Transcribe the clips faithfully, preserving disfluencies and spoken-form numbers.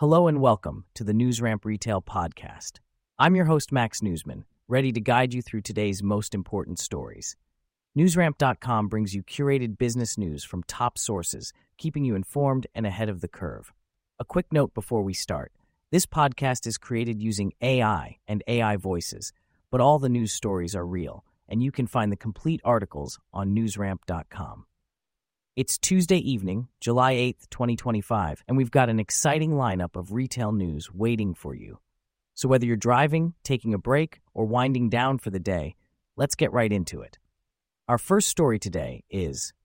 Hello and welcome to the NewsRamp Retail Podcast. I'm your host, Max Newsman, ready to guide you through today's most important stories. NewsRamp dot com brings you curated business news from top sources, keeping you informed and ahead of the curve. A quick note before we start. This podcast is created using A I and A I voices, but all the news stories are real, and you can find the complete articles on NewsRamp dot com. It's Tuesday evening, July eighth, twenty twenty-five, and we've got an exciting lineup of retail news waiting for you. So whether you're driving, taking a break, or winding down for the day, let's get right into it. Our first story today is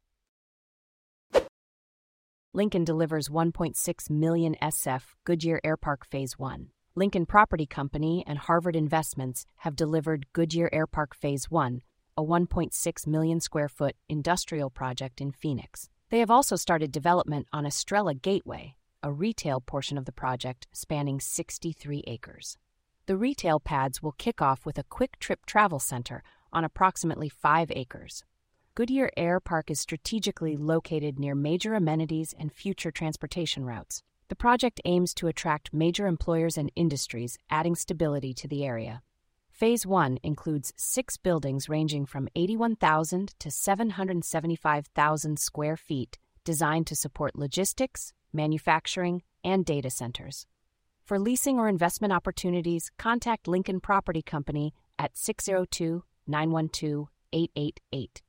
Lincoln delivers one point six million S F Goodyear Airpark Phase one. Lincoln Property Company and Harvard Investments have delivered Goodyear Airpark Phase one, a one point six million square foot industrial project in Phoenix. They have also started development on Estrella Gateway, a retail portion of the project spanning sixty-three acres. The retail pads will kick off with a quick trip travel center on approximately five acres. Goodyear Air Park is strategically located near major amenities and future transportation routes. The project aims to attract major employers and industries, adding stability to the area. Phase one includes six buildings ranging from eighty-one thousand to seven hundred seventy-five thousand square feet, designed to support logistics, manufacturing, and data centers. For leasing or investment opportunities, contact Lincoln Property Company at six oh two, nine one two, eight eight eight.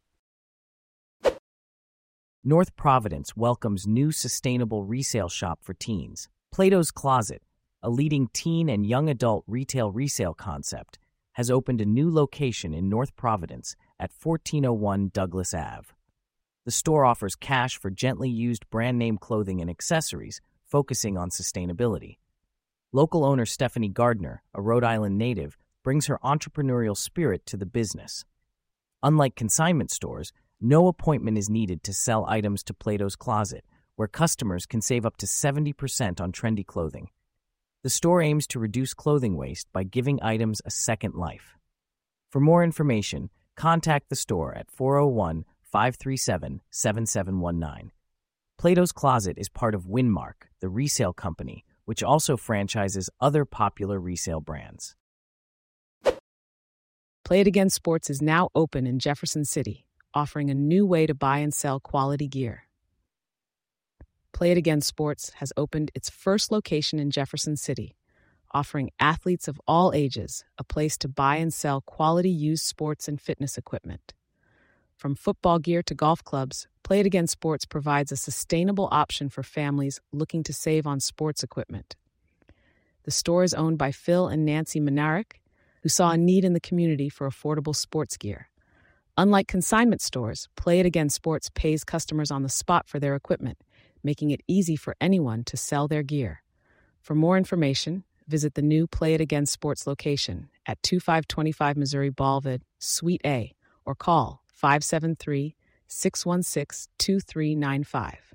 North Providence welcomes new sustainable resale shop for teens. Plato's Closet, a leading teen and young adult retail resale concept, has opened a new location in North Providence at fourteen oh one Douglas Avenue. The store offers cash for gently used brand-name clothing and accessories, focusing on sustainability. Local owner Stephanie Gardner, a Rhode Island native, brings her entrepreneurial spirit to the business. Unlike consignment stores, no appointment is needed to sell items to Plato's Closet, where customers can save up to seventy percent on trendy clothing. The store aims to reduce clothing waste by giving items a second life. For more information, contact the store at four oh one, five three seven, seven seven one nine. Plato's Closet is part of Winmark, the resale company, which also franchises other popular resale brands. Play It Again Sports is now open in Jefferson City, offering a new way to buy and sell quality gear. Play It Again Sports has opened its first location in Jefferson City, offering athletes of all ages a place to buy and sell quality used sports and fitness equipment. From football gear to golf clubs, Play It Again Sports provides a sustainable option for families looking to save on sports equipment. The store is owned by Phil and Nancy Manarick, who saw a need in the community for affordable sports gear. Unlike consignment stores, Play It Again Sports pays customers on the spot for their equipment, making it easy for anyone to sell their gear. For more information, visit the new Play It Again Sports location at twenty-five twenty-five Missouri Boulevard, Suite A, or call five seven three, six one six, two three nine five.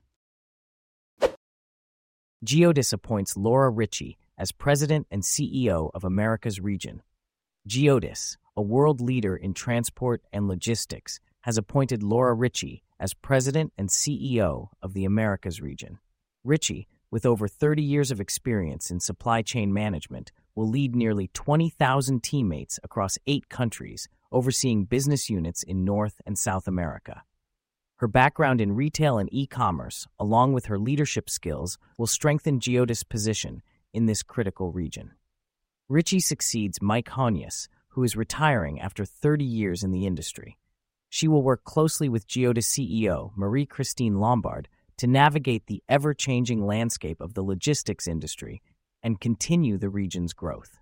Geodis appoints Laura Ritchie as President and C E O of Americas Region. Geodis, a world leader in transport and logistics, has appointed Laura Ritchie as President and C E O of the Americas region. Ritchie, with over thirty years of experience in supply chain management, will lead nearly twenty thousand teammates across eight countries, overseeing business units in North and South America. Her background in retail and e-commerce, along with her leadership skills, will strengthen Geodis' position in this critical region. Ritchie succeeds Mike Honius, who is retiring after thirty years in the industry. She will work closely with Geodis C E O Marie-Christine Lombard to navigate the ever-changing landscape of the logistics industry and continue the region's growth.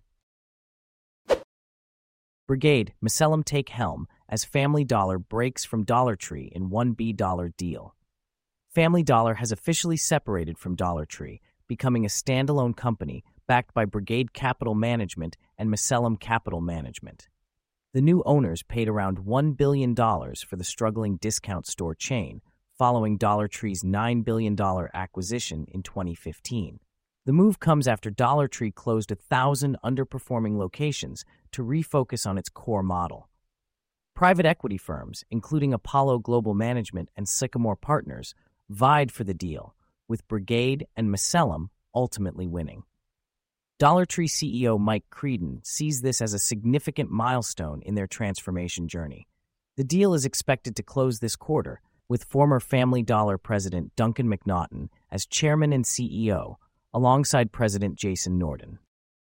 Brigade, Misellem take helm as Family Dollar breaks from Dollar Tree in one billion dollars deal. Family Dollar has officially separated from Dollar Tree, becoming a standalone company backed by Brigade Capital Management and Misellem Capital Management. The new owners paid around one billion dollars for the struggling discount store chain, following Dollar Tree's nine billion dollars acquisition in twenty fifteen. The move comes after Dollar Tree closed a thousand underperforming locations to refocus on its core model. Private equity firms, including Apollo Global Management and Sycamore Partners, vied for the deal, with Brigade and Misellem ultimately winning. Dollar Tree C E O Mike Creedon sees this as a significant milestone in their transformation journey. The deal is expected to close this quarter, with former Family Dollar president Duncan McNaughton as chairman and C E O, alongside President Jason Norden.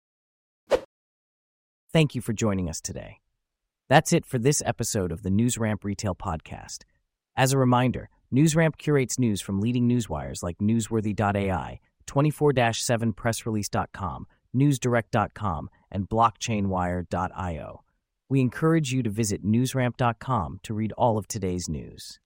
Thank you for joining us today. That's it for this episode of the NewsRamp Retail Podcast. As a reminder, NewsRamp curates news from leading newswires like Newsworthy dot A I, twenty-four seven press release dot com, newsdirect dot com, and blockchain wire dot io. We encourage you to visit newsramp dot com to read all of today's news.